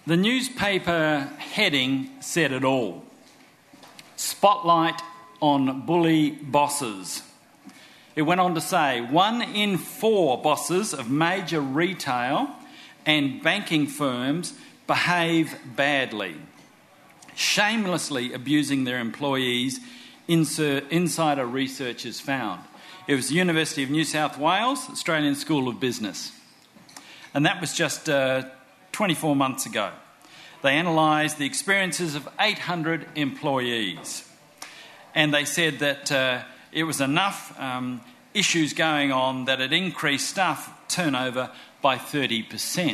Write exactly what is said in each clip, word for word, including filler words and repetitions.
The newspaper heading said it all. Spotlight on bully bosses. It went on to say, one in four bosses of major retail and banking firms behave badly, shamelessly abusing their employees, insider research has found. It was the University of New South Wales, Australian School of Business. And that was just uh, twenty-four months ago. They analysed the experiences of eight hundred employees. And they said that uh, it was enough um, issues going on that it increased staff turnover by thirty percent.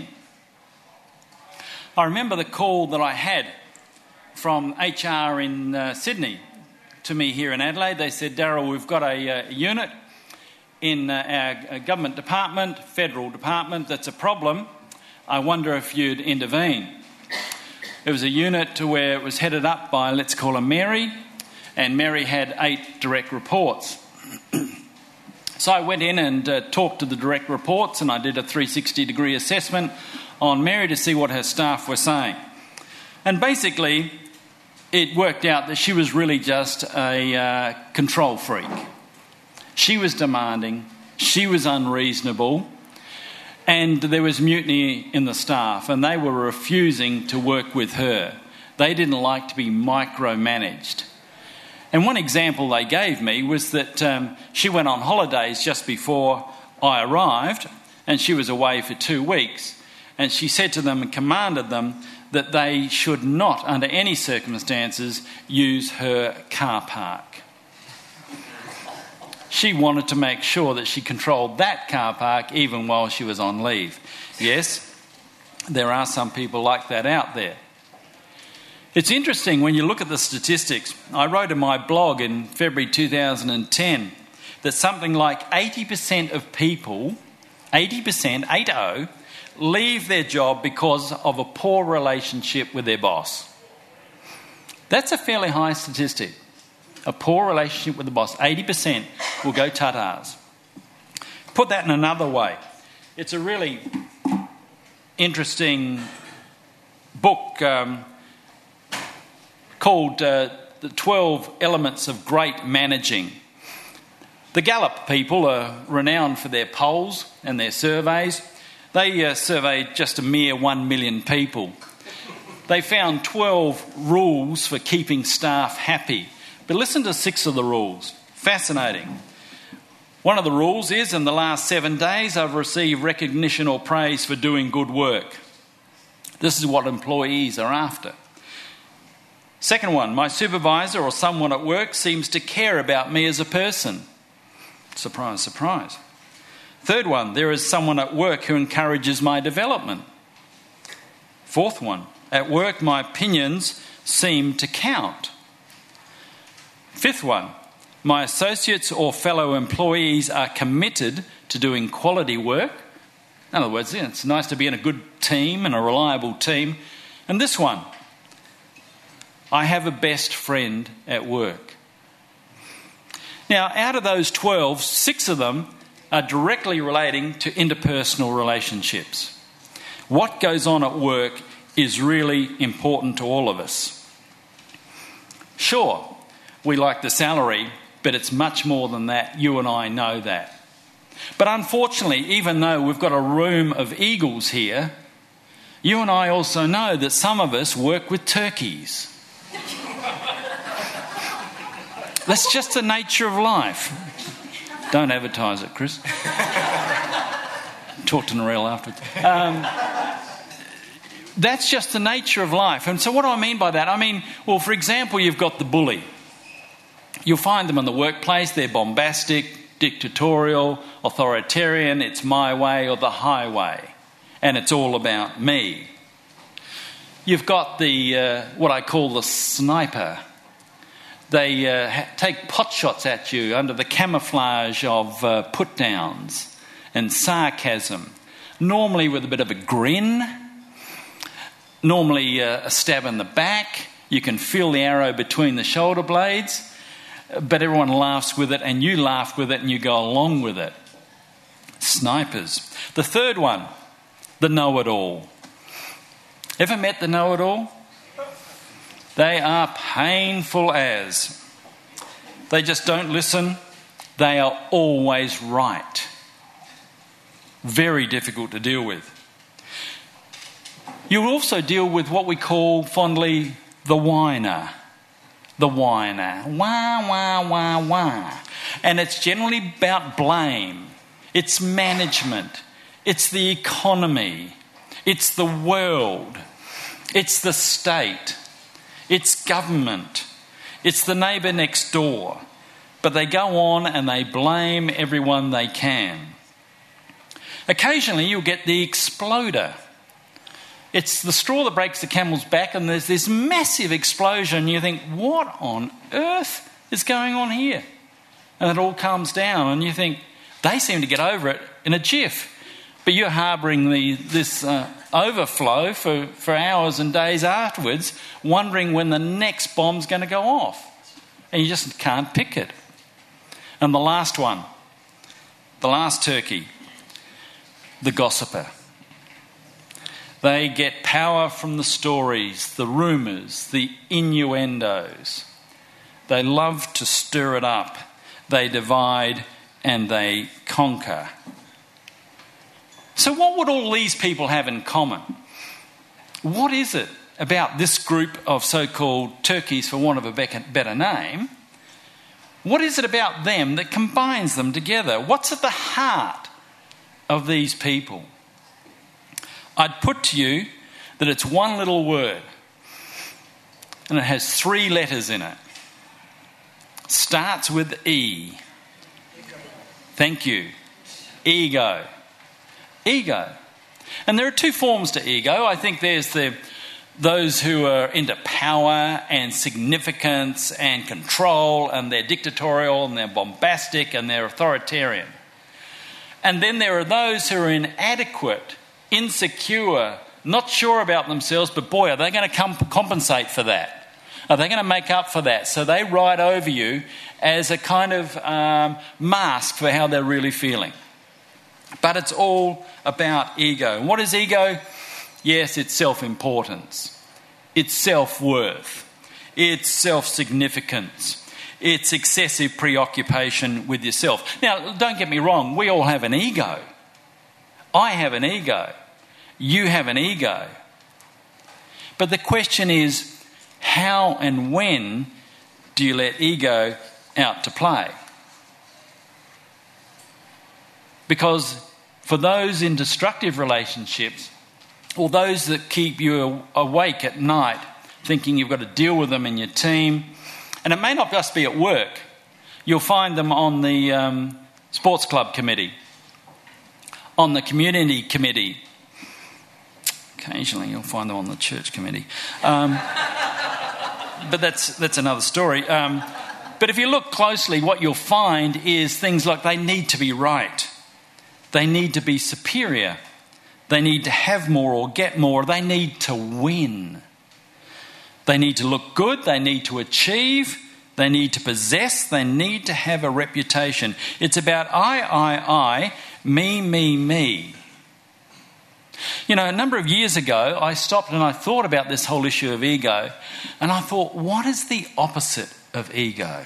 I remember the call that I had from H R in uh, Sydney to me here in Adelaide. They said, Daryl, we've got a, a unit in uh, our government department, federal department, that's a problem. I wonder if you'd intervene. It was a unit to where it was headed up by, let's call her Mary, and Mary had eight direct reports. So I went in and uh, talked to the direct reports, and I did a three sixty degree assessment on Mary to see what her staff were saying. And basically, it worked out that she was really just a uh, control freak. She was demanding, she was unreasonable, and there was mutiny in the staff, and they were refusing to work with her. They didn't like to be micromanaged. And one example they gave me was that um, she went on holidays just before I arrived, and she was away for two weeks. And she said to them and commanded them that they should not, under any circumstances, use her car park. She wanted to make sure that she controlled that car park even while she was on leave. Yes, there are some people like that out there. It's interesting when you look at the statistics. I wrote in my blog in February two thousand ten that something like eighty percent of people, eighty percent, eight oh, leave their job because of a poor relationship with their boss. That's a fairly high statistic. A poor relationship with the boss. eighty percent will go tatars. Put that in another way. It's a really interesting book um, called uh, The twelve Elements of Great Managing. The Gallup people are renowned for their polls and their surveys. They uh, surveyed just a mere one million people. They found twelve rules for keeping staff happy. But listen to six of the rules. Fascinating. One of the rules is, in the last seven days, I've received recognition or praise for doing good work. This is what employees are after. Second one, my supervisor or someone at work seems to care about me as a person. Surprise, surprise. Third one, there is someone at work who encourages my development. Fourth one, at work my opinions seem to count. Fifth one, my associates or fellow employees are committed to doing quality work. In other words, it's nice to be in a good team and a reliable team. And this one, I have a best friend at work. Now, out of those twelve, six of them are directly relating to interpersonal relationships. What goes on at work is really important to all of us. Sure, we like the salary, but it's much more than that. You and I know that. But unfortunately, even though we've got a room of eagles here, you and I also know that some of us work with turkeys. That's just the nature of life. Don't advertise it, Chris. Talk to Narelle afterwards. Um, that's just the nature of life. And so what do I mean by that? I mean, well, for example, you've got the bully. You'll find them in the workplace. They're bombastic, dictatorial, authoritarian. It's my way or the highway. And it's all about me. You've got the uh, what I call the sniper. They uh, ha- take pot shots at you under the camouflage of uh, put-downs and sarcasm, normally with a bit of a grin, normally uh, a stab in the back. You can feel the arrow between the shoulder blades, but everyone laughs with it, and you laugh with it, and you go along with it. Snipers. The third one, the know-it-all. Ever met the know-it-all? They are painful as. They just don't listen. They are always right. Very difficult to deal with. You'll also deal with what we call fondly the whiner. The whiner. Wah, wah, wah, wah. And it's generally about blame. It's management. It's the economy. It's the world. It's the state. It's government. It's the neighbour next door. But they go on and they blame everyone they can. Occasionally you'll get the exploder. It's the straw that breaks the camel's back, and there's this massive explosion. You think, what on earth is going on here? And it all calms down, and you think, they seem to get over it in a jiff. But you're harbouring the, this uh, overflow for, for hours and days afterwards, wondering when the next bomb's going to go off. And you just can't pick it. And the last one, the last turkey, the gossiper. They get power from the stories, the rumours, the innuendos. They love to stir it up. They divide and they conquer. So what would all these people have in common? What is it about this group of so-called turkeys, for want of a better name? What is it about them that combines them together? What's at the heart of these people? I'd put to you that it's one little word, and it has three letters in it. Starts with E. Thank you. Ego. Ego. And there are two forms to ego. I think there's the those who are into power and significance and control, and they're dictatorial and they're bombastic and they're authoritarian. And then there are those who are inadequate, insecure, not sure about themselves, but boy, are they going to come compensate for that? Are they going to make up for that? So they ride over you as a kind of um, mask for how they're really feeling. But it's all about ego. And what is ego? Yes, it's self-importance. It's self-worth. It's self-significance. It's excessive preoccupation with yourself. Now, don't get me wrong, we all have an ego. I have an ego. You have an ego. But the question is, how and when do you let ego out to play? Because for those in destructive relationships, or those that keep you awake at night thinking you've got to deal with them in your team, and it may not just be at work, you'll find them on the um, sports club committee, on the community committee. Occasionally you'll find them on the church committee. Um, but that's that's another story. Um, but if you look closely, what you'll find is things like they need to be right. They need to be superior. They need to have more or get more. They need to win. They need to look good. They need to achieve. They need to possess. They need to have a reputation. It's about I, I, I, me, me, me. You know, a number of years ago, I stopped and I thought about this whole issue of ego, and I thought, what is the opposite of ego?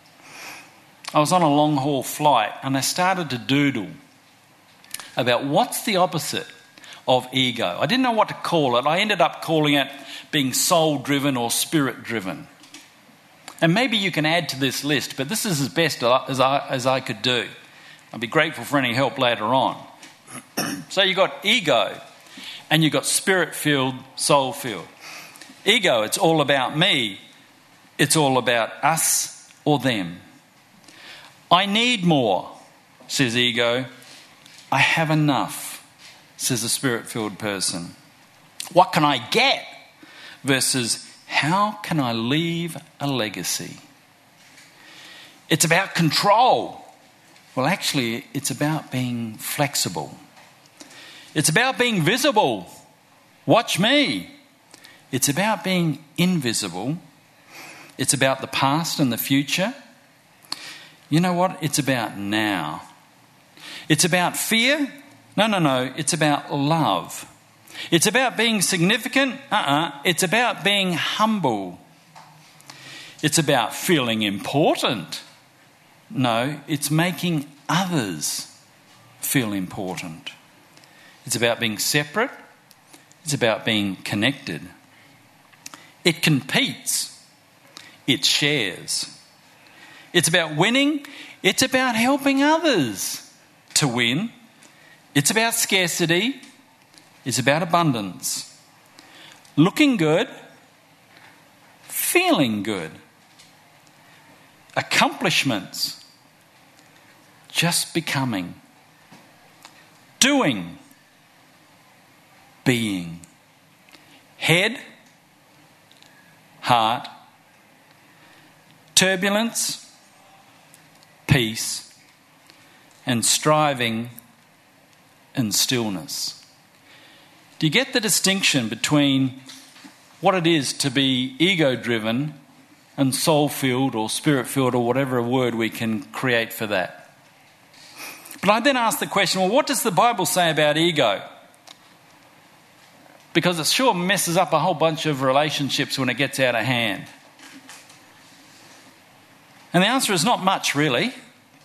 I was on a long haul flight and I started to doodle about what's the opposite of ego. I didn't know what to call it. I ended up calling it being soul-driven or spirit-driven. And maybe you can add to this list, but this is as best as I, as I could do. I'd be grateful for any help later on. So you've got ego, and you've got spirit-filled, soul-filled. Ego, it's all about me. It's all about us or them. I need more, says ego. I have enough, says a spirit-filled person. What can I get? Versus, how can I leave a legacy? It's about control. Well, actually, it's about being flexible. It's about being visible. Watch me. It's about being invisible. It's about the past and the future. You know what? It's about now. It's about fear. No, no, no. It's about love. It's about being significant? Uh-uh. It's about being humble. It's about feeling important. No, it's making others feel important. It's about being separate. It's about being connected. It competes. It shares. It's about winning. It's about helping others to win. It's about scarcity. It's about abundance. Looking good. Feeling good. Accomplishments. Just becoming. Doing. Being. Head. Heart. Turbulence. Peace. And striving and stillness. Do you get the distinction between what it is to be ego-driven and soul-filled or spirit-filled or whatever word we can create for that? But I then ask the question, well, what does the Bible say about ego? Because it sure messes up a whole bunch of relationships when it gets out of hand. And the answer is not much, really.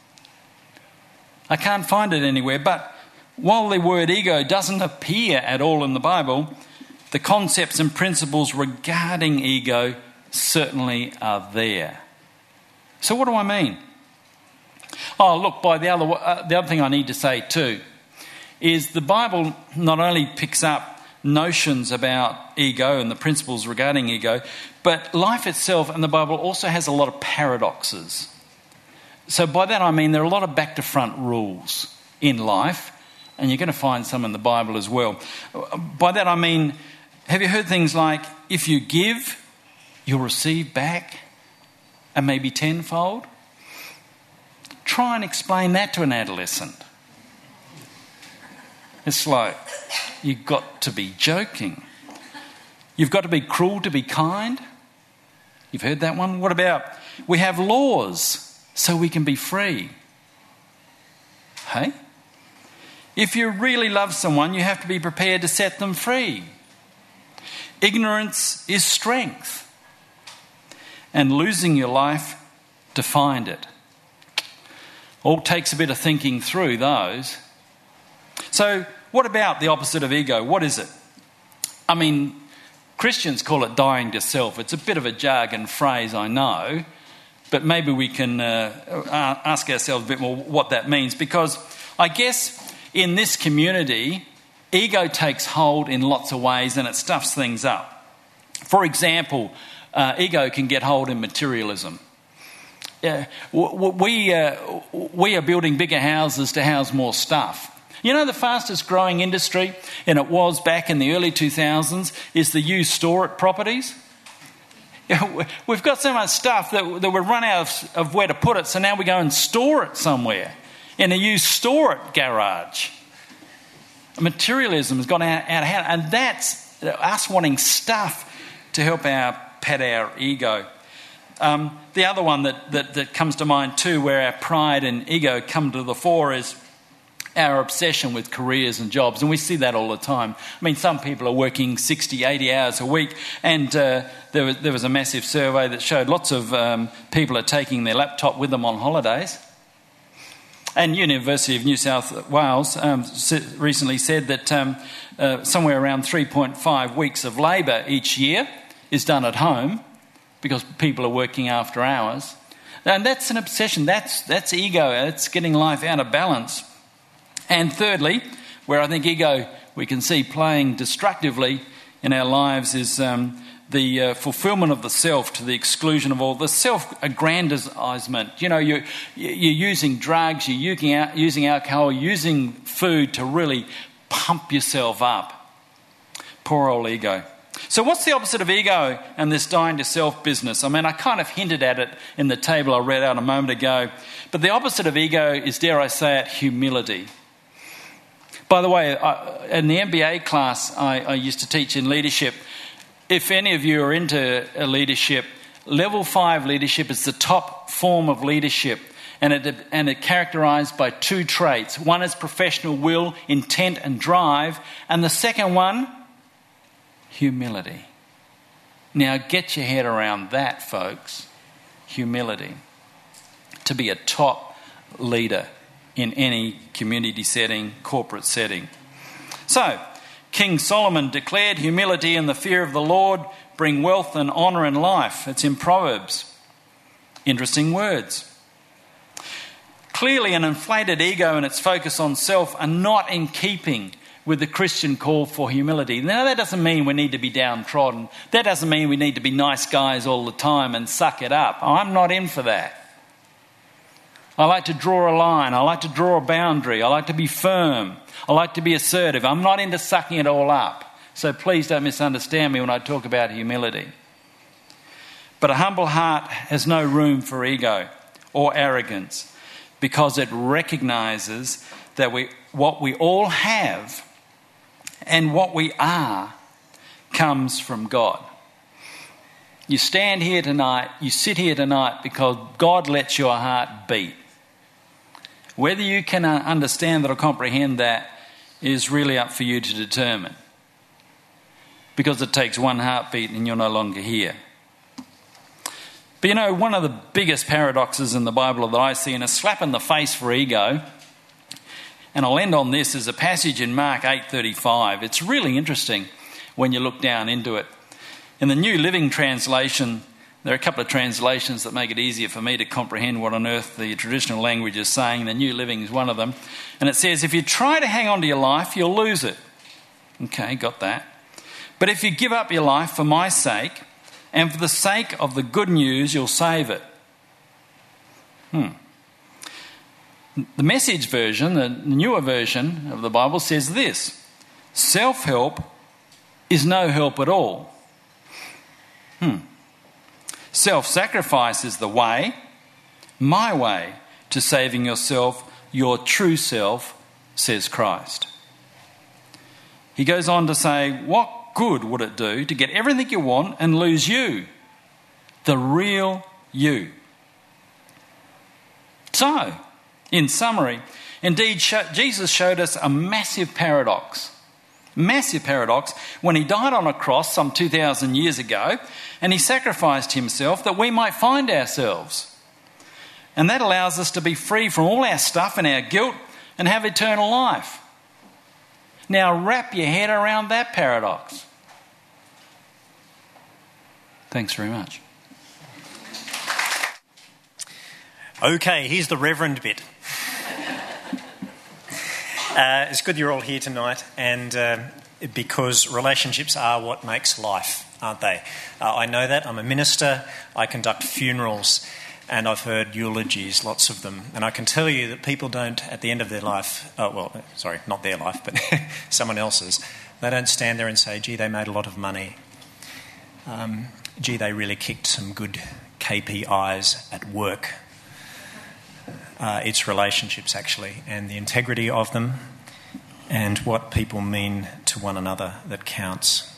I can't find it anywhere, but while the word ego doesn't appear at all in the Bible, the concepts and principles regarding ego certainly are there. So what do I mean? Oh, look, by the other uh, the other thing I need to say too is the Bible not only picks up notions about ego and the principles regarding ego, but life itself and the Bible also has a lot of paradoxes. So by that I mean there are a lot of back to front rules in life, and you're going to find some in the Bible as well. By that I mean, have you heard things like, if you give, you'll receive back, and maybe tenfold? Try and explain that to an adolescent. It's like, you've got to be joking. You've got to be cruel to be kind. You've heard that one? What about, we have laws so we can be free? Hey? If you really love someone, you have to be prepared to set them free. Ignorance is strength, and losing your life to find it. All takes a bit of thinking through those. So what about the opposite of ego? What is it? I mean, Christians call it dying to self. It's a bit of a jargon phrase, I know, but maybe we can uh, ask ourselves a bit more what that means, because I guess in this community, ego takes hold in lots of ways and it stuffs things up. For example, uh, ego can get hold in materialism. Uh, we, uh, we are building bigger houses to house more stuff. You know, the fastest growing industry, and it was back in the early two thousands, is the you store it properties. We've got so much stuff that, that we've run out of, of where to put it, so now we go and store it somewhere in a you store it garage. Materialism has gone out, out of hand, and that's us wanting stuff to help our pet our ego. Um, the other one that, that, that comes to mind too, where our pride and ego come to the fore, is our obsession with careers and jobs. And we see that all the time. I mean, some people are working sixty, eighty hours a week, and uh, there, was, there was a massive survey that showed lots of um, people are taking their laptop with them on holidays. And University of New South Wales um, recently said that um, uh, somewhere around three point five weeks of labour each year is done at home because people are working after hours. And that's an obsession. That's, that's ego. It's getting life out of balance. And thirdly, where I think ego we can see playing destructively in our lives, is um, the uh, fulfilment of the self to the exclusion of all. The self-aggrandizement. You know, you're, you're using drugs, you're using, using alcohol, using food to really pump yourself up. Poor old ego. So what's the opposite of ego and this dying to self business? I mean, I kind of hinted at it in the table I read out a moment ago. But the opposite of ego is, dare I say it, humility. By the way, I, in the M B A class I, I used to teach in leadership, if any of you are into leadership, level five leadership is the top form of leadership, and it and it characterised by two traits. One is professional will, intent and drive, and the second one Humility. Now get your head around that, folks. Humility. To be a top leader in any community setting, corporate setting. So, King Solomon declared humility and the fear of the Lord bring wealth and honour in life. It's in Proverbs. Interesting words. Clearly, an inflated ego and its focus on self are not in keeping with the Christian call for humility. Now, that doesn't mean we need to be downtrodden. That doesn't mean we need to be nice guys all the time and suck it up. I'm not in for that. I like to draw a line. I like to draw a boundary. I like to be firm. I like to be assertive. I'm not into sucking it all up. So please don't misunderstand me when I talk about humility. But a humble heart has no room for ego or arrogance, because it recognises that we, what we all have and what we are comes from God. You stand here tonight, you sit here tonight because God lets your heart beat. Whether you can understand that or comprehend that is really up for you to determine, because it takes one heartbeat and you're no longer here. But you know, one of the biggest paradoxes in the Bible that I see, and a slap in the face for ego, and I'll end on this, is a passage in Mark eight thirty-five. It's really interesting when you look down into it. In the New Living Translation, there are a couple of translations that make it easier for me to comprehend what on earth the traditional language is saying. The New Living is one of them. And it says, if you try to hang on to your life, you'll lose it. Okay, got that. But if you give up your life for my sake, and for the sake of the good news, you'll save it. Hmm. The Message version, the newer version of the Bible, says this: self-help is no help at all. Hmm. Self-sacrifice is the way, my way, to saving yourself, your true self, says Christ. He goes on to say, what good would it do to get everything you want and lose you, the real you? So, in summary, indeed, Jesus showed us a massive paradox. Massive paradox when he died on a cross some two thousand years ago, and he sacrificed himself that we might find ourselves. And that allows us to be free from all our stuff and our guilt and have eternal life. Now wrap your head around that paradox. Thanks very much. Okay, here's the Reverend bit. Uh, it's good you're all here tonight, and uh, because relationships are what makes life, aren't they? Uh, I know that. I'm a minister. I conduct funerals, and I've heard eulogies, lots of them. And I can tell you that people don't, at the end of their life, oh, well, sorry, not their life, but someone else's, they don't stand there and say, gee, they made a lot of money. Um, gee, they really kicked some good K P Is at work. Uh, it's relationships, actually, and the integrity of them and what people mean to one another that counts.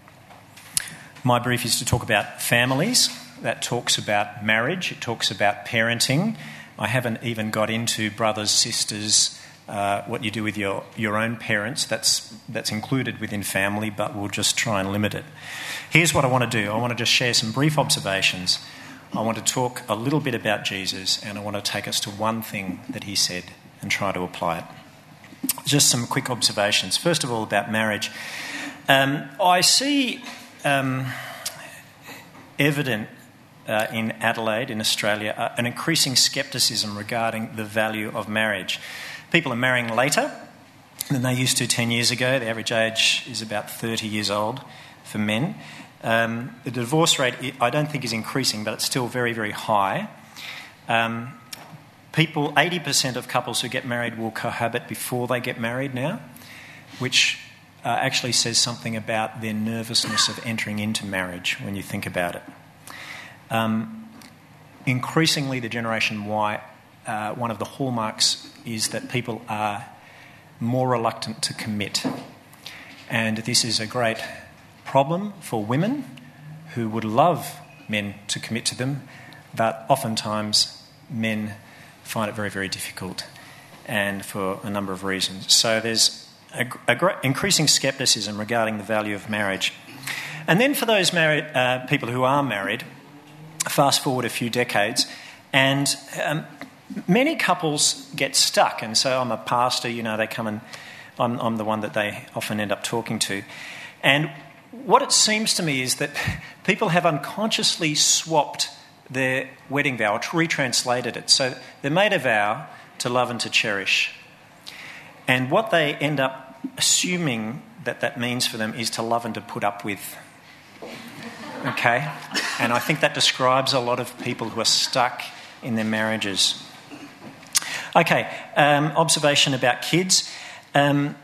My brief is to talk about families. That talks about marriage. It talks about parenting. I haven't even got into brothers, sisters, uh, what you do with your, your own parents. That's, that's included within family, but we'll just try and limit it. Here's what I want to do. I want to just share some brief observations. I want to talk a little bit about Jesus, and I want to take us to one thing that he said and try to apply it. Just some quick observations. First of all, about marriage. Um, I see um, evident uh, in Adelaide, in Australia, uh, an increasing scepticism regarding the value of marriage. People are marrying later than they used to ten years ago. The average age is about thirty years old for men. Um, the divorce rate, I don't think, is increasing, but it's still very, very high. Um, people, eighty percent of couples who get married will cohabit before they get married now, which uh, actually says something about their nervousness of entering into marriage when you think about it. Um, increasingly, the Generation Y, uh, one of the hallmarks is that people are more reluctant to commit. And this is a great problem for women who would love men to commit to them, but oftentimes men find it very, very difficult, and for a number of reasons. So there's a, a great, increasing scepticism regarding the value of marriage. And then for those married uh, people who are married, fast forward a few decades, and um, many couples get stuck. And so I'm a pastor, you know, they come and I'm, I'm the one that they often end up talking to. And what it seems to me is that people have unconsciously swapped their wedding vow, or retranslated it. So they made a vow to love and to cherish. And what they end up assuming that that means for them is to love and to put up with. Okay? And I think that describes a lot of people who are stuck in their marriages. Okay, um, observation about kids. Um,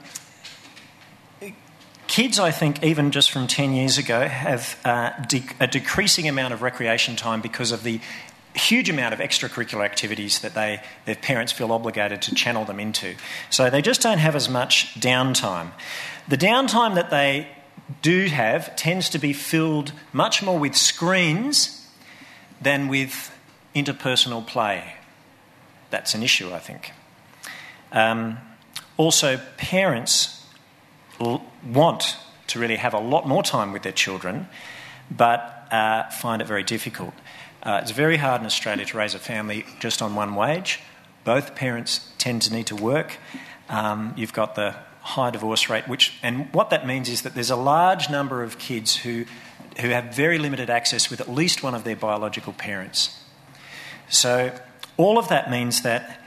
kids, I think, even just from ten years ago, have uh, de- a decreasing amount of recreation time because of the huge amount of extracurricular activities that they, their parents feel obligated to channel them into. So they just don't have as much downtime. The downtime that they do have tends to be filled much more with screens than with interpersonal play. That's an issue, I think. Um, also, parents l- want to really have a lot more time with their children, but uh, find it very difficult. Uh, it's very hard in Australia to raise a family just on one wage. Both parents tend to need to work. Um, you've got the high divorce rate, which, and what that means is that there's a large number of kids who who have very limited access with at least one of their biological parents. So all of that means that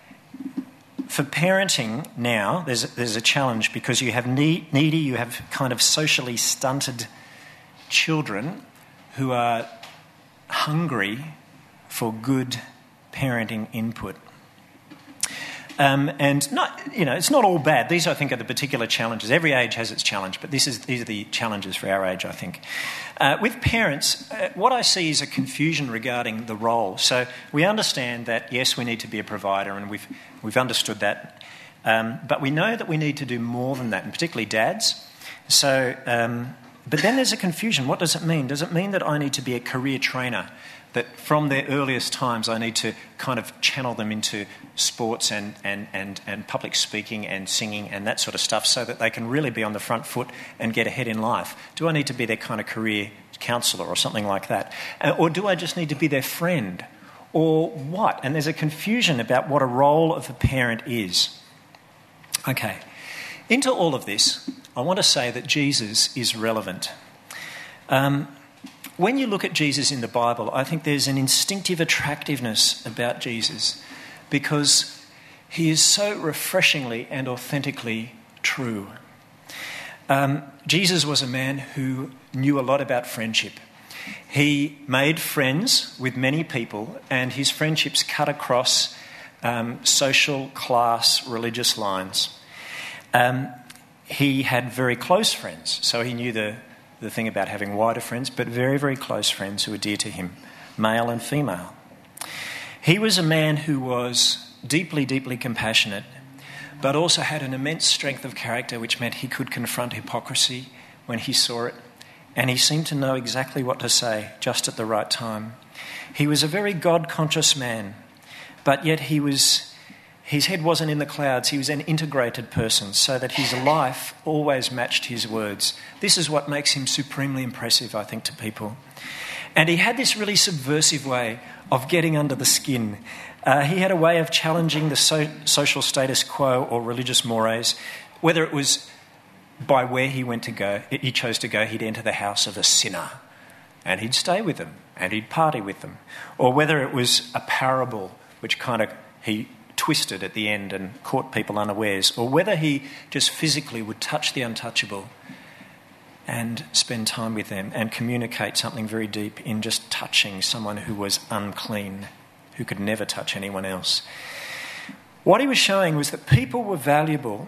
for parenting now, there's there's a challenge because you have need, needy, you have kind of socially stunted children who are hungry for good parenting input. Um, and not, you know, it's not all bad. These, I think, are the particular challenges. Every age has its challenge, but this is these are the challenges for our age, I think. Uh, with parents, uh, what I see is a confusion regarding the role. So we understand that, yes, we need to be a provider, and we've we've understood that. Um, but we know that we need to do more than that, and particularly dads. So, um, but then there's a confusion. What does it mean? Does it mean that I need to be a career trainer? That from their earliest times I need to kind of channel them into sports and, and, and, and public speaking and singing and that sort of stuff so that they can really be on the front foot and get ahead in life? Do I need to be their kind of career counsellor or something like that? Uh, or do I just need to be their friend? Or what? And there's a confusion about what a role of a parent is. Okay. Into all of this, I want to say that Jesus is relevant. Um... When you look at Jesus in the Bible, I think there's an instinctive attractiveness about Jesus because he is so refreshingly and authentically true. Um, Jesus was a man who knew a lot about friendship. He made friends with many people, and his friendships cut across um, social, class, religious lines. Um, he had very close friends, so he knew the the thing about having wider friends, but very, very close friends who were dear to him, male and female. He was a man who was deeply, deeply compassionate, but also had an immense strength of character, which meant he could confront hypocrisy when he saw it, and he seemed to know exactly what to say just at the right time. He was a very God-conscious man, but yet he was... His head wasn't in the clouds. He was an integrated person so that his life always matched his words. This is what makes him supremely impressive, I think, to people. And he had this really subversive way of getting under the skin. Uh, he had a way of challenging the so- social status quo or religious mores, whether it was by where he went to go, he chose to go, he'd enter the house of a sinner and he'd stay with them and he'd party with them. Or whether it was a parable which kind of he... twisted at the end and caught people unawares, or whether he just physically would touch the untouchable and spend time with them and communicate something very deep in just touching someone who was unclean, who could never touch anyone else. What he was showing was that people were valuable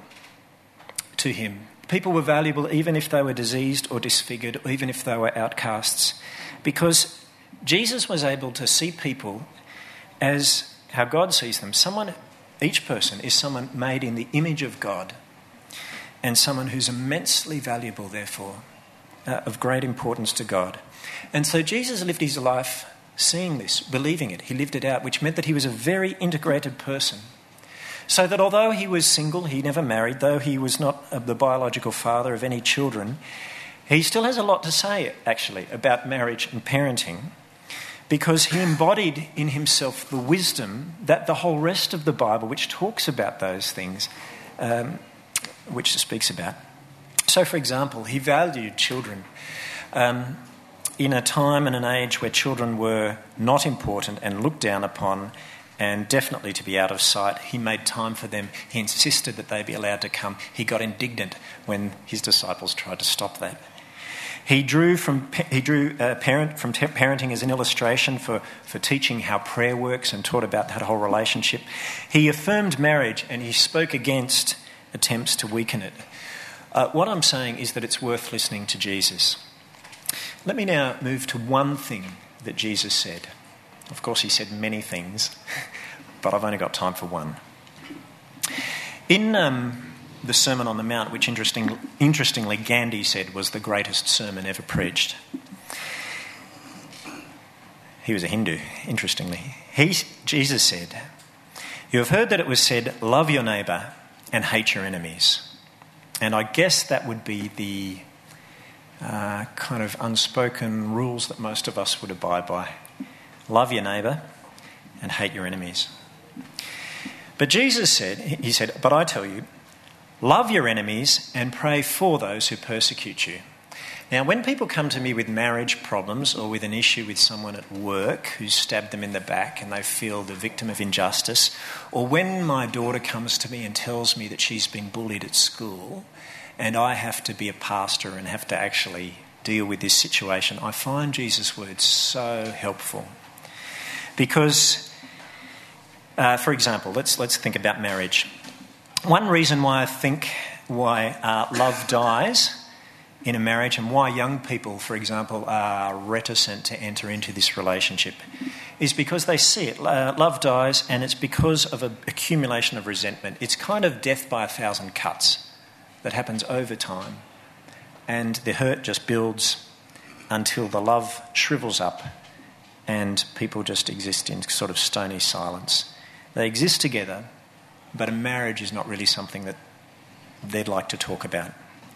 to him. People were valuable even if they were diseased or disfigured, or even if they were outcasts, because Jesus was able to see people as how God sees them. Someone, each person is someone made in the image of God, and someone who's immensely valuable, therefore, uh, of great importance to God. And so Jesus lived his life seeing this, believing it. He lived it out, which meant that he was a very integrated person. So that although he was single, he never married, though he was not uh, the biological father of any children, He still has a lot to say, actually, about marriage and parenting, because he embodied in himself the wisdom that the whole rest of the Bible, which talks about those things, um, which it speaks about. So, for example, he valued children. Um, in a time and an age where children were not important and looked down upon and definitely to be out of sight, he made time for them. He insisted that they be allowed to come. He got indignant when his disciples tried to stop that. He drew from he drew uh, parent from te- parenting as an illustration for, for teaching how prayer works and taught about that whole relationship. He affirmed marriage and he spoke against attempts to weaken it. Uh, what I'm saying is that it's worth listening to Jesus. Let me now move to one thing that Jesus said. Of course, he said many things, but I've only got time for one. In um, the Sermon on the Mount, which interesting, interestingly Gandhi said was the greatest sermon ever preached. He was a Hindu, interestingly. He, Jesus said, "You have heard that it was said, 'Love your neighbour and hate your enemies.'" And I guess that would be the uh, kind of unspoken rules that most of us would abide by. Love your neighbour and hate your enemies. But Jesus said, he said, "But I tell you, love your enemies and pray for those who persecute you." Now, when people come to me with marriage problems or with an issue with someone at work who's stabbed them in the back and they feel the victim of injustice, or when my daughter comes to me and tells me that she's been bullied at school and I have to be a pastor and have to actually deal with this situation, I find Jesus' words so helpful. Because, uh, for example, let's let's think about marriage. One reason why I think why uh, love dies in a marriage and why young people, for example, are reticent to enter into this relationship is because they see it. Uh, love dies and it's because of an accumulation of resentment. It's kind of death by a thousand cuts that happens over time. And the hurt just builds until the love shrivels up and people just exist in sort of stony silence. They exist together, but a marriage is not really something that they'd like to talk about.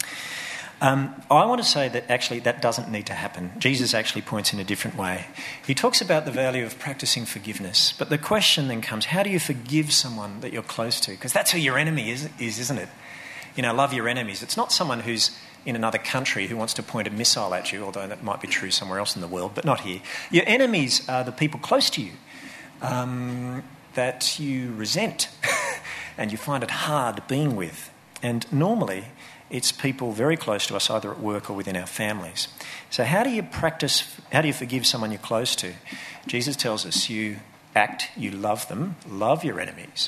Um, I want to say that actually that doesn't need to happen. Jesus actually points in a different way. He talks about the value of practicing forgiveness, but the question then comes, how do you forgive someone that you're close to? Because that's who your enemy is, is, isn't it? You know, love your enemies. It's not someone who's in another country who wants to point a missile at you, although that might be true somewhere else in the world, but not here. Your enemies are the people close to you um, that you resent and you find it hard being with. And normally it's people very close to us, either at work or within our families. So how do you practice, how do you forgive someone you're close to? Jesus tells us you act, you love them, love your enemies.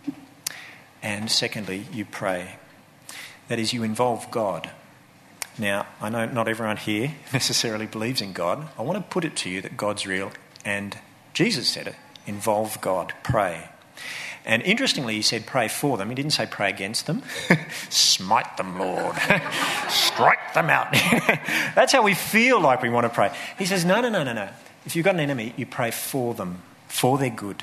And secondly, you pray. That is, you involve God. Now, I know not everyone here necessarily believes in God. I want to put it to you that God's real, and Jesus said it. Involve God, pray. And interestingly, he said pray for them. He didn't say pray against them. Smite them, Lord. Strike them out. That's how we feel like we want to pray. He says, no, no, no, no, no. If you've got an enemy, you pray for them, for their good.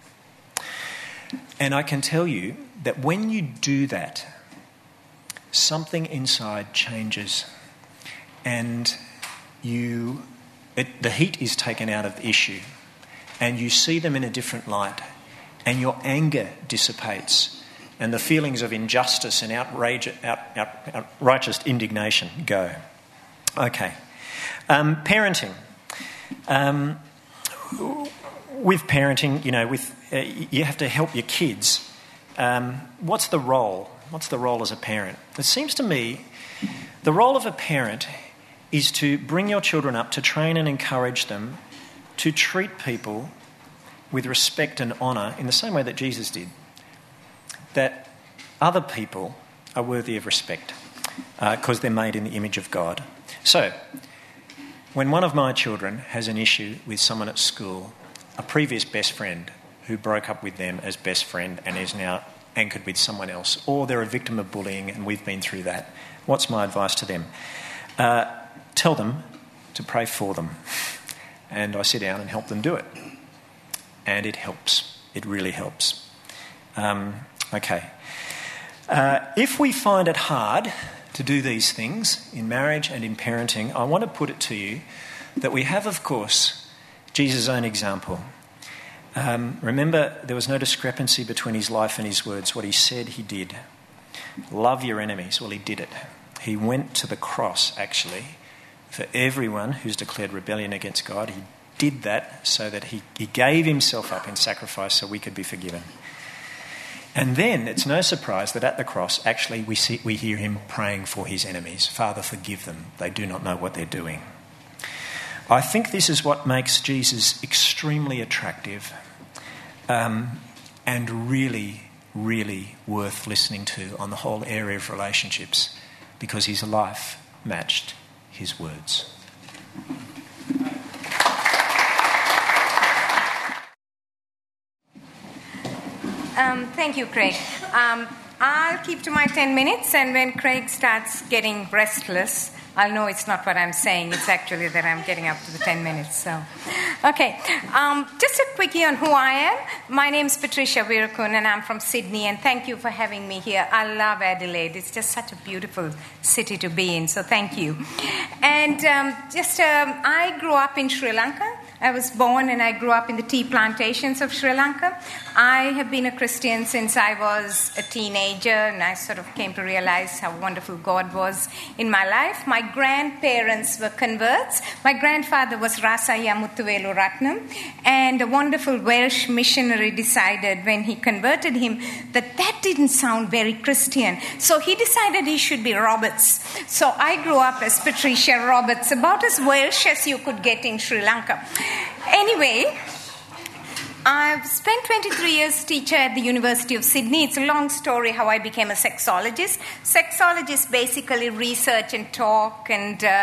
And I can tell you that when you do that, something inside changes and you it, the heat is taken out of the issue and you see them in a different light and your anger dissipates and the feelings of injustice and outrage, out, out, outrageous indignation go. Okay. Um, parenting. Um, with parenting, you know, with uh, you have to help your kids. Um, what's the role? What's the role as a parent? It seems to me the role of a parent is to bring your children up, to train and encourage them to treat people with respect and honour in the same way that Jesus did. That other people are worthy of respect because uh, they're made in the image of God. So, when one of my children has an issue with someone at school, a previous best friend who broke up with them as best friend and is now anchored with someone else, or they're a victim of bullying and we've been through that, what's my advice to them? Uh, tell them to pray for them. And I sit down and help them do it. And it helps. It really helps. Um, okay. Uh, if we find it hard to do these things in marriage and in parenting, I want to put it to you that we have, of course, Jesus' own example. Um, remember, there was no discrepancy between his life and his words. What he said, he did. Love your enemies. Well, he did it. He went to the cross, actually, for everyone who's declared rebellion against God. He did that so that he, he gave himself up in sacrifice so we could be forgiven. And then it's no surprise that at the cross, actually, we see, we hear him praying for his enemies. Father, forgive them. They do not know what they're doing. I think this is what makes Jesus extremely attractive um, and really, really worth listening to on the whole area of relationships, because his life matched his words. Um, thank you, Craig. Um, I'll keep to my ten minutes, and when Craig starts getting restless, I'll know it's not what I'm saying. It's actually that I'm getting up to the ten minutes. So, okay. Um, just a quickie on who I am. My name's Patricia Virukun, and I'm from Sydney, and thank you for having me here. I love Adelaide. It's just such a beautiful city to be in, so thank you. And um, just, um, I grew up in Sri Lanka. I was born and I grew up in the tea plantations of Sri Lanka. I have been a Christian since I was a teenager, and I sort of came to realize how wonderful God was in my life. My grandparents were converts. My grandfather was Rasaya Muthuvelu Ratnam, and a wonderful Welsh missionary decided when he converted him that that didn't sound very Christian. So he decided he should be Roberts. So I grew up as Patricia Roberts, about as Welsh as you could get in Sri Lanka. Anyway, I've spent twenty-three years teacher at the University of Sydney. It's a long story how I became a sexologist. Sexologists basically research and talk and uh,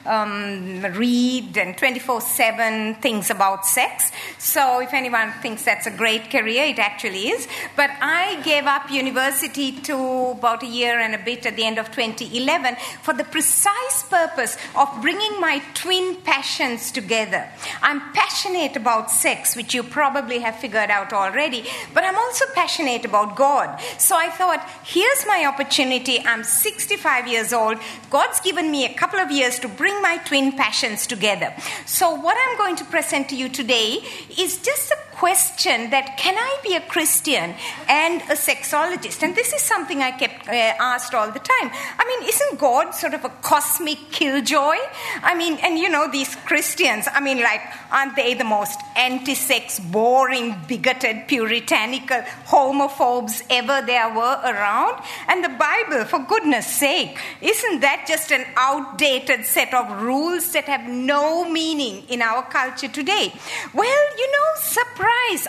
um, read and twenty-four seven things about sex. So if anyone thinks that's a great career, it actually is. But I gave up university to about a year and a bit at the end of twenty eleven for the precise purpose of bringing my twin passions together. I'm passionate about sex, which you probably have figured out already, but I'm also passionate about God. So I thought, here's my opportunity. I'm sixty-five years old. God's given me a couple of years to bring my twin passions together. So what I'm going to present to you today is just a question that, can I be a Christian and a sexologist? And this is something I kept uh, asked all the time. I mean, isn't God sort of a cosmic killjoy? I mean, and you know, these Christians, I mean, like, aren't they the most anti-sex, boring, bigoted, puritanical homophobes ever there were around? And the Bible, for goodness sake, isn't that just an outdated set of rules that have no meaning in our culture today? Well, you know, surprise,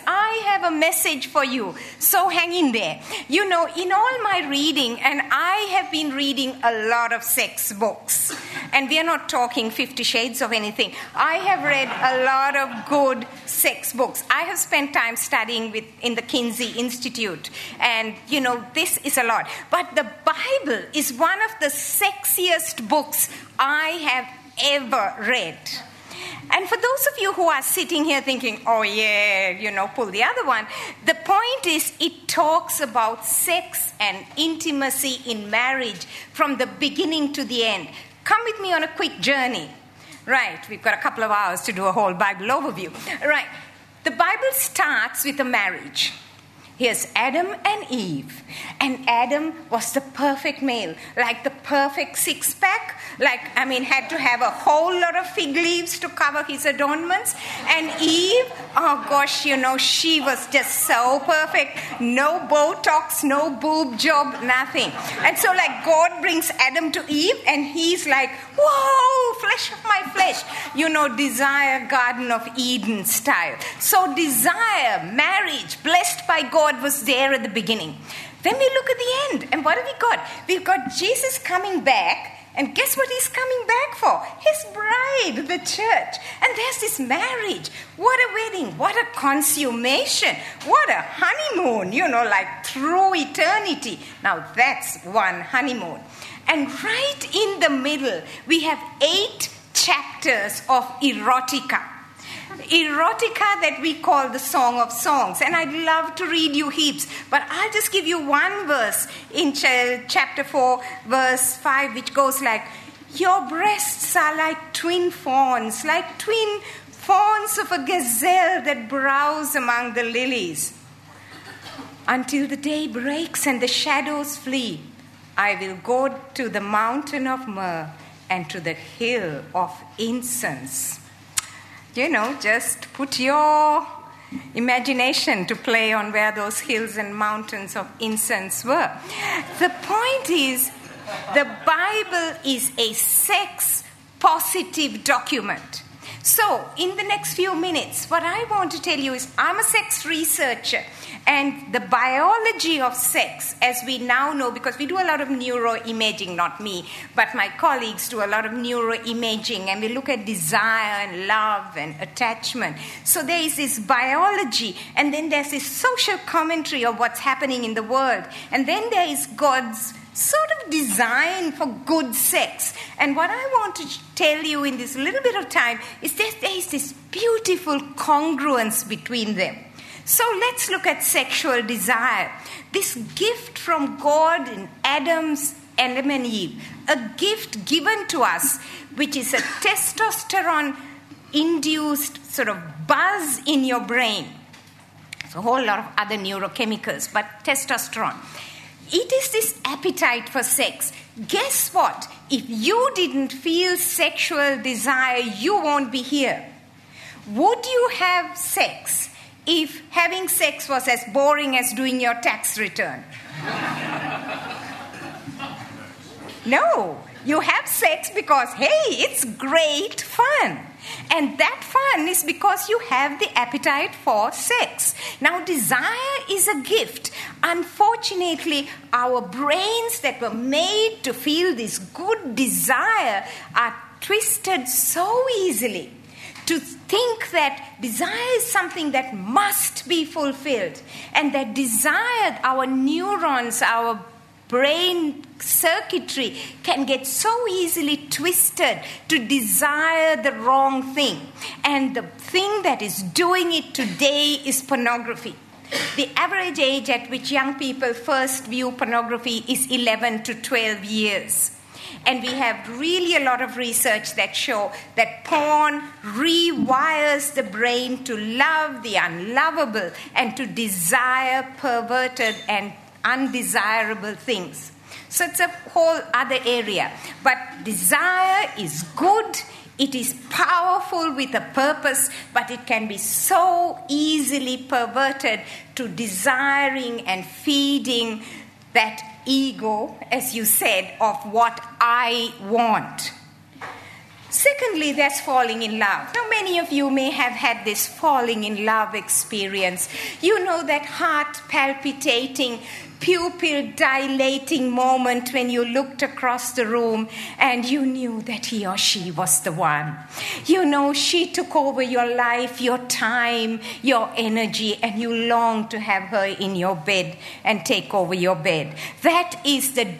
I have a message for you. So hang in there. You know, in all my reading, and I have been reading a lot of sex books, and we are not talking Fifty Shades of anything. I have read a lot of good sex books. I have spent time studying with in the Kinsey Institute, and you know, this is a lot. But the Bible is one of the sexiest books I have ever read. And for those of you who are sitting here thinking, oh yeah, you know, pull the other one, the point is it talks about sex and intimacy in marriage from the beginning to the end. Come with me on a quick journey. Right, we've got a couple of hours to do a whole Bible overview. Right, the Bible starts with a marriage. Here's Adam and Eve. And Adam was the perfect male, like the perfect six-pack. Like, I mean, had to have a whole lot of fig leaves to cover his adornments. And Eve, oh gosh, you know, she was just so perfect. No Botox, no boob job, nothing. And so, like, God brings Adam to Eve, and he's like, whoa, flesh of my flesh. You know, desire, Garden of Eden style. So desire, marriage, blessed by God, was there at the beginning. Then we look at the end, and what have we got? We've got Jesus coming back, and guess what he's coming back for? His bride, the church. And there's this marriage. What a wedding. What a consummation. What a honeymoon, you know, like through eternity. Now that's one honeymoon. And right in the middle, we have eight chapters of erotica. erotica that we call the Song of Songs. And I'd love to read you heaps, but I'll just give you one verse in ch- chapter four, verse five, which goes like, your breasts are like twin fawns, like twin fawns of a gazelle that browse among the lilies. Until the day breaks and the shadows flee, I will go to the mountain of myrrh and to the hill of incense. You know, just put your imagination to play on where those hills and mountains of incense were. The point is, the Bible is a sex-positive document. So, in the next few minutes, what I want to tell you is I'm a sex researcher, and the biology of sex, as we now know, because we do a lot of neuroimaging, not me, but my colleagues do a lot of neuroimaging, and we look at desire and love and attachment. So there is this biology, and then there's this social commentary of what's happening in the world, and then there is God's sort of design for good sex. And what I want to tell you in this little bit of time is that there is this beautiful congruence between them. So let's look at sexual desire. This gift from God in Adam's Adam and Eve, a gift given to us, which is a testosterone-induced sort of buzz in your brain. It's a whole lot of other neurochemicals, but testosterone. It is this appetite for sex. Guess what? If you didn't feel sexual desire, you won't be here. Would you have sex if having sex was as boring as doing your tax return? No. You have sex because, hey, it's great fun. And that fun is because you have the appetite for sex. Now, desire is a gift. Unfortunately, our brains that were made to feel this good desire are twisted so easily to think that desire is something that must be fulfilled. And that desire, our neurons, our brain circuitry can get so easily twisted to desire the wrong thing. And the thing that is doing it today is pornography. The average age at which young people first view pornography is eleven to twelve years. And we have really a lot of research that show that porn rewires the brain to love the unlovable and to desire perverted and undesirable things. So it's a whole other area. But desire is good. It is powerful with a purpose, but it can be so easily perverted to desiring and feeding that ego, as you said, of what I want. Secondly, there's falling in love. Now, many of you may have had this falling in love experience. You know that heart palpitating, pupil dilating moment when you looked across the room and you knew that he or she was the one. You know, she took over your life, your time, your energy, and you long to have her in your bed and take over your bed. That is the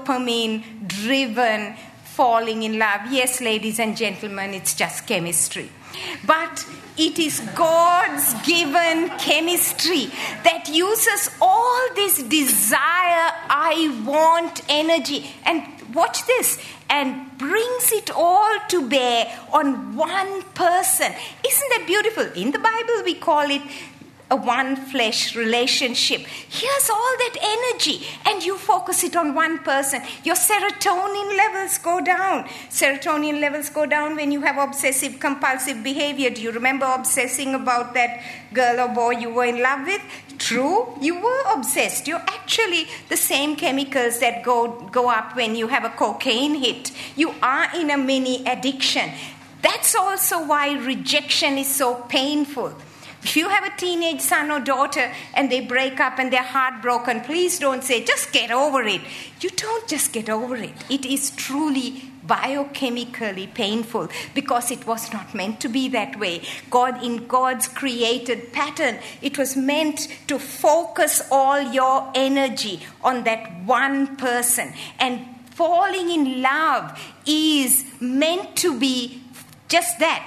dopamine-driven falling in love. Yes, ladies and gentlemen, it's just chemistry. But it is God's given chemistry that uses all this desire, I want energy, and watch this, and brings it all to bear on one person. Isn't that beautiful? In the Bible, we call it a one-flesh relationship. Here's all that energy, and you focus it on one person. Your serotonin levels go down. Serotonin levels go down when you have obsessive-compulsive behavior. Do you remember obsessing about that girl or boy you were in love with? True, you were obsessed. You're actually the same chemicals that go, go up when you have a cocaine hit. You are in a mini addiction. That's also why rejection is so painful. If you have a teenage son or daughter and they break up and they're heartbroken, please don't say, just get over it. You don't just get over it. It is truly biochemically painful because it was not meant to be that way. God, in God's created pattern, it was meant to focus all your energy on that one person. And falling in love is meant to be just that.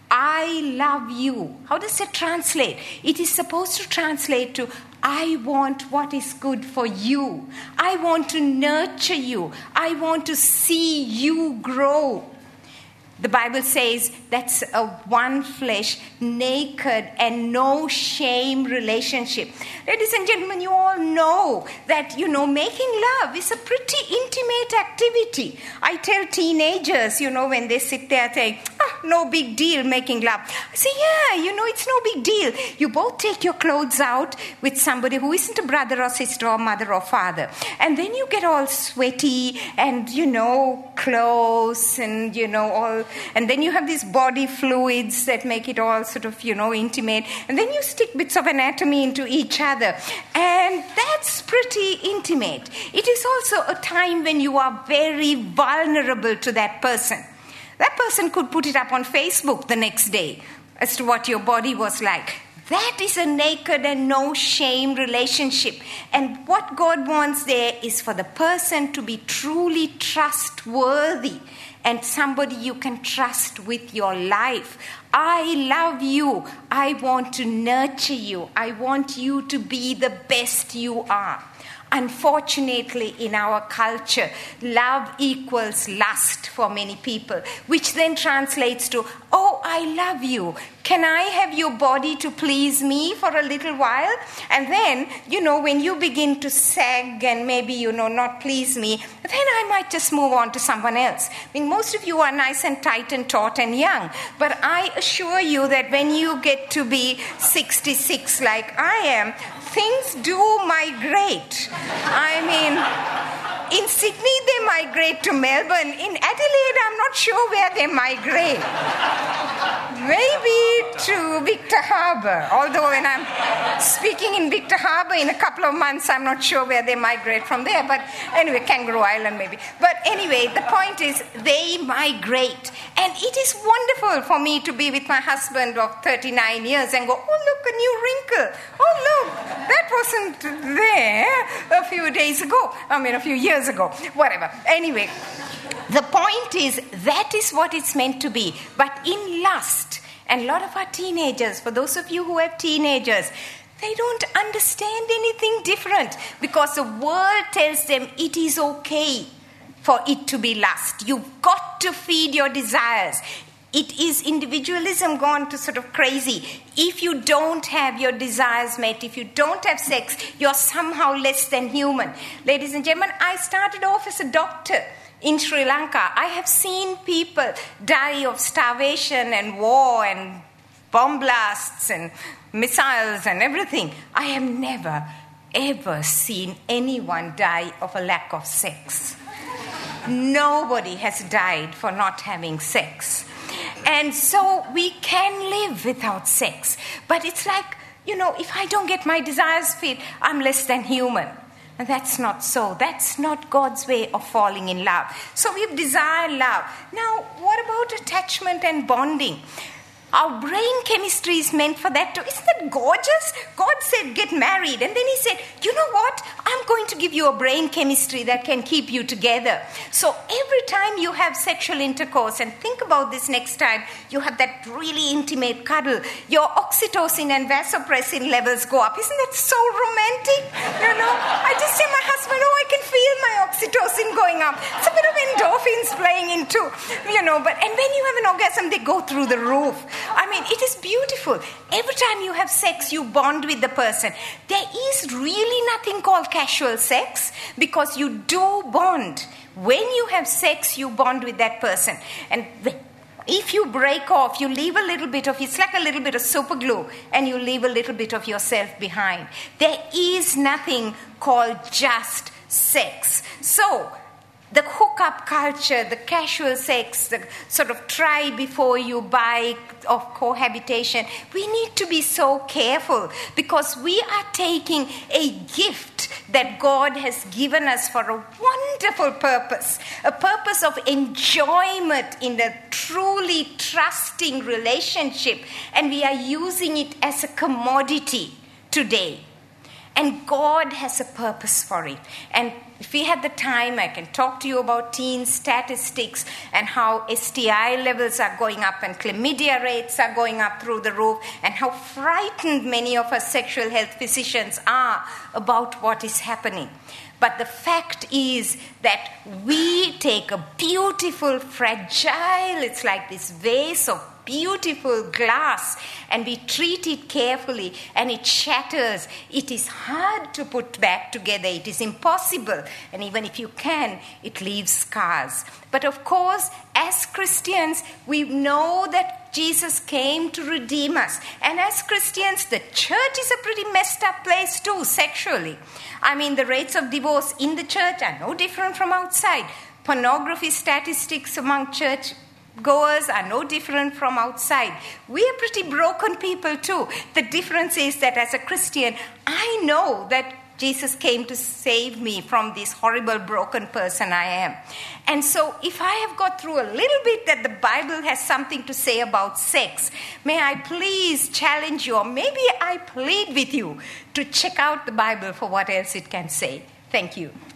I love you. How does it translate? It is supposed to translate to, I want what is good for you. I want to nurture you. I want to see you grow. The Bible says that's a one flesh, naked and no shame relationship. Ladies and gentlemen, you all know that, you know, making love is a pretty intimate activity. I tell teenagers, you know, when they sit there saying, oh, no big deal making love. I say, yeah, you know, it's no big deal. You both take your clothes out with somebody who isn't a brother or sister or mother or father. And then you get all sweaty and, you know, close and, you know, all... And then you have these body fluids that make it all sort of, you know, intimate. And then you stick bits of anatomy into each other. And that's pretty intimate. It is also a time when you are very vulnerable to that person. That person could put it up on Facebook the next day as to what your body was like. That is a naked and no shame relationship. And what God wants there is for the person to be truly trustworthy and somebody you can trust with your life. I love you. I want to nurture you. I want you to be the best you are. Unfortunately, in our culture, love equals lust for many people, which then translates to, oh, I love you. Can I have your body to please me for a little while? And then, you know, when you begin to sag and maybe, you know, not please me, then I might just move on to someone else. I mean, most of you are nice and tight and taut and young, but I assure you that when you get to be sixty-six like I am, things do migrate. I mean, in Sydney they migrate to Melbourne. In Adelaide, I'm not sure where they migrate. Maybe to Victor Harbour. Although when I'm speaking in Victor Harbour in a couple of months, I'm not sure where they migrate from there. But anyway, Kangaroo Island maybe. But anyway, the point is they migrate. And it is wonderful for me to be with my husband of thirty-nine years and go, oh, look, a new wrinkle. Oh, look, that wasn't there a few days ago. I mean, a few years ago. Whatever. Anyway, the point is that is what it's meant to be. But in lust, and a lot of our teenagers, for those of you who have teenagers, they don't understand anything different because the world tells them it is okay for it to be lust. You've got to feed your desires. It is individualism gone to sort of crazy. If you don't have your desires met, if you don't have sex, you're somehow less than human. Ladies and gentlemen, I started off as a doctor in Sri Lanka. I have seen people die of starvation and war and bomb blasts and missiles and everything. I have never, ever seen anyone die of a lack of sex. Nobody has died for not having sex. And so we can live without sex. But it's like, you know, if I don't get my desires fit, I'm less than human. And that's not so. That's not God's way of falling in love. So we desire love. Now, what about attachment and bonding? Our brain chemistry is meant for that too. Isn't that gorgeous? God said, get married. And then he said, you know what? I'm going to give you a brain chemistry that can keep you together. So every time you have sexual intercourse, and think about this next time, you have that really intimate cuddle, your oxytocin and vasopressin levels go up. Isn't that so romantic? You know, I just tell my husband, oh, I can feel my oxytocin going up. It's a bit of endorphins playing in too, you know. But and when you have an orgasm, they go through the roof. I mean, it is beautiful. Every time you have sex, you bond with the person. There is really nothing called casual sex because you do bond. When you have sex, you bond with that person. And if you break off, you leave a little bit of, it's like a little bit of super glue, and you leave a little bit of yourself behind. There is nothing called just sex. So, the hookup culture, the casual sex, the sort of try before you buy of cohabitation, we need to be so careful because we are taking a gift that God has given us for a wonderful purpose, a purpose of enjoyment in a truly trusting relationship, and we are using it as a commodity today. And God has a purpose for it. And if we had the time, I can talk to you about teen statistics and how S T I levels are going up and chlamydia rates are going up through the roof, and how frightened many of us sexual health physicians are about what is happening. But the fact is that we take a beautiful, fragile, it's like this vase of beautiful glass, and we treat it carefully, and it shatters. It is hard to put back together. It is impossible. And even if you can, it leaves scars. But of course, as Christians, we know that Jesus came to redeem us. And as Christians, the church is a pretty messed up place too, sexually. I mean, the rates of divorce in the church are no different from outside. Pornography statistics among church goers are no different from outside. We are pretty broken people too. The difference is that as a Christian, I know that Jesus came to save me from this horrible, broken person I am. And so if I have got through a little bit that the Bible has something to say about sex, may I please challenge you, or maybe I plead with you, to check out the Bible for what else it can say. Thank you.